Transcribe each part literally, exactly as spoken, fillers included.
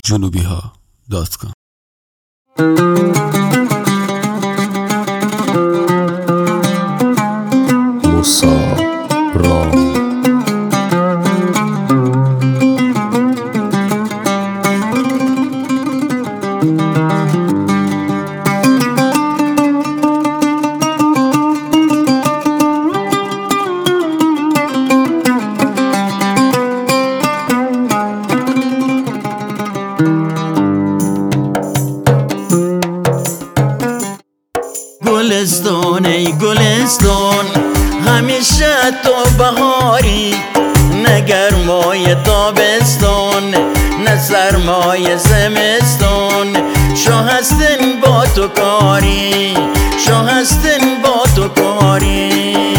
جنوبی ها دات کام. گلستان ای گلستان همیشه تو بهاری، نه گرمای تابستان نه سرمای زمستان. شو هستن با تو کاری، شو هستن با تو کاری.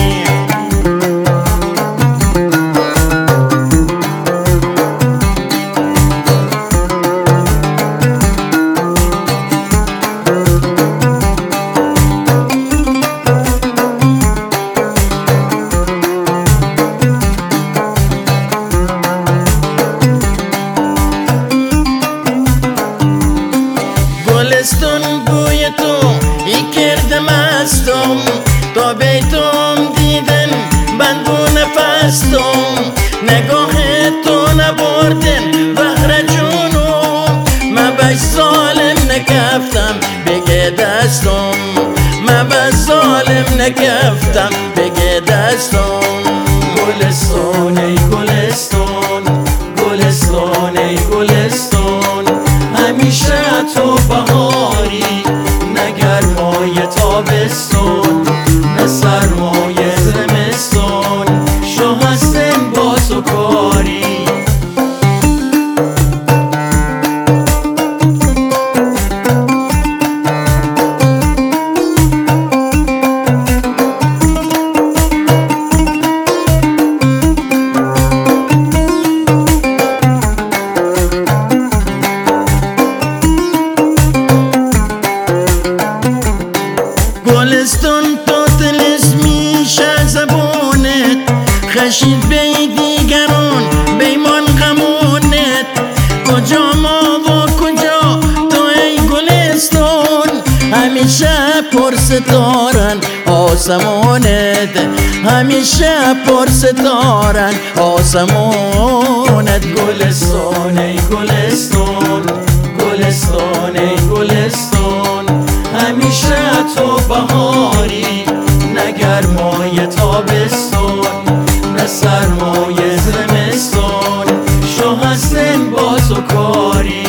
گلستان بوی تو ای کرده مستم، تا بیتم دیدن بندو نفستم. نگاه تو نبردن بحر جنوب، من بش ظالم نکفتم بگه دستم، من بش ظالم نکفتم بگه دستم. گلستان ای گلستان، گلستان ای گلستان همیشه تو بهاری، نه گرمای تابستان نه سرمای زمستان. شو هستن با تو کاری. گلستان تو تلسمی شه زبونت، خشید بی دیگران بیمان غمونت. کجا ما و کجا تو ای گلستان، همیشه پر ستارن آسمانت، همیشه پر ستارن آسمانت. گلستان ای گلستان، گلستان ای گلستان همیشه تو بهاری، نه گرمای تابستان نه سرمای زمستان. شو هستن با تو کاری.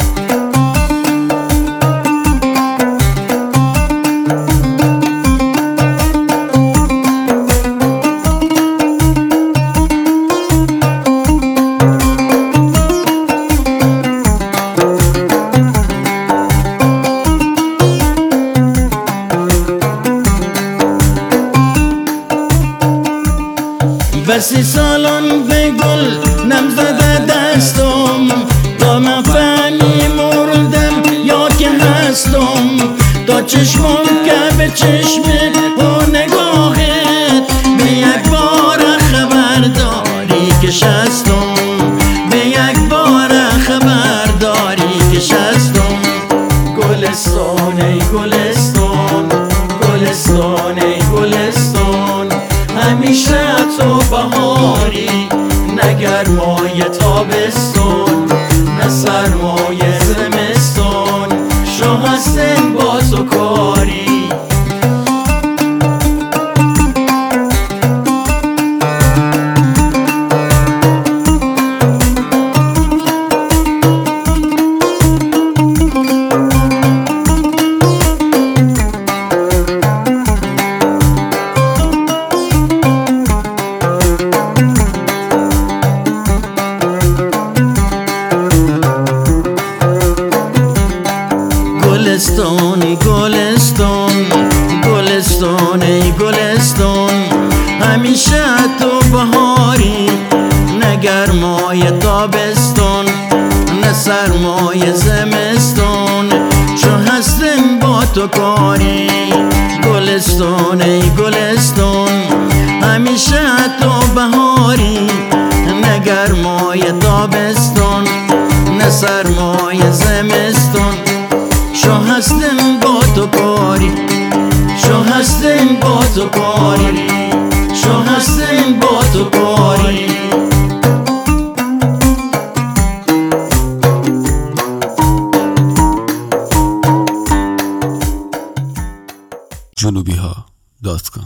بسی سالان به گل نمزده دستم، تا من فهمی مردم یا که هستم. تا چشمم که به چشمت و نگاهت، به یک بار خبرداری که شستم، به یک بار خبرداری که شستم. گلستان ای گلستان، گلستان ای گلستان همیشه تو بهاری، نه گرمای تابستان نه سرمای زمستان. شو هستن با تو کاری. گلستان ای گلستان، گلستان ای گلستان همیشه تو بهاری، نه گرمای تابستان نه سرمای زمستان. چو هستن با تو کاری. گلستان ای گلستان همیشه تو بهاری، نه گرمای تابستان نه سرمای زمستون، شو هستم با تو کاری، شو هستم با تو کاری، شو هستم با تو کاری. جنوبی ها دات کام